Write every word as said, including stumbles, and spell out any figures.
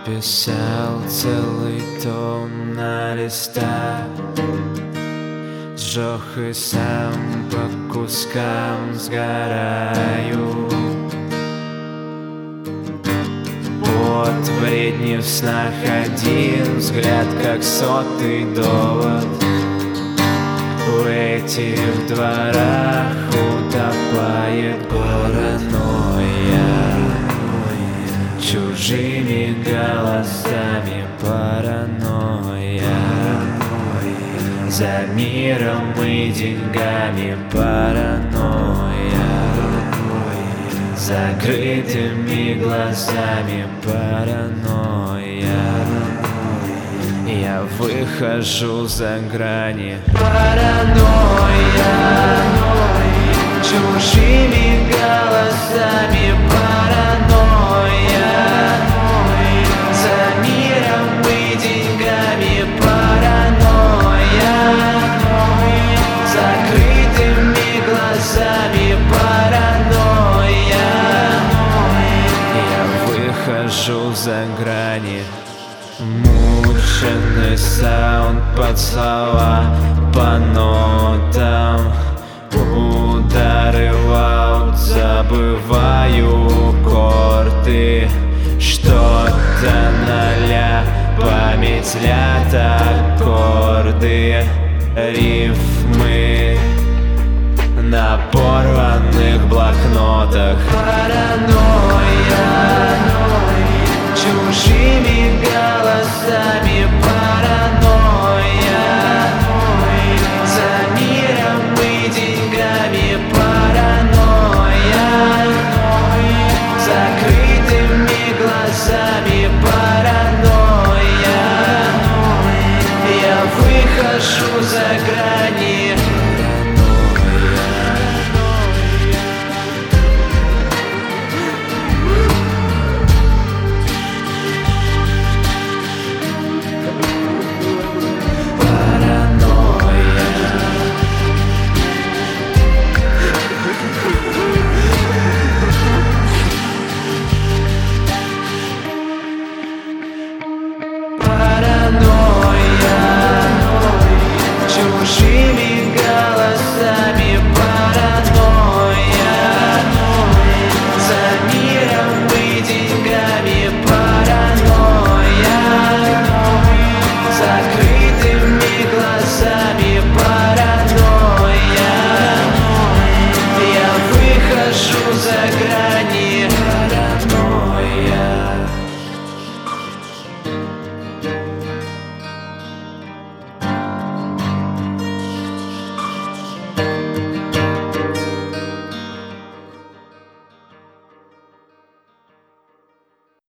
написал целый том на листах, сжег и сам по кускам сгораю. Под бредни в снах один взгляд, как сотый довод. В этих дворах утопает паранойя. Чужими голосами паранойя. За миром и деньгами паранойя. Закрытыми глазами паранойя. Я выхожу за грани. Паранойя. Чужими голосами паранойя. За миром и деньгами паранойя. Закрытыми глазами паранойя. Я выхожу за грани. Мученный саунд под слова, по нотам, удары в аут, забываю корты. Что-то ноля, память лят, аккорды, рифмы на порванных блокнотах. Паранойя.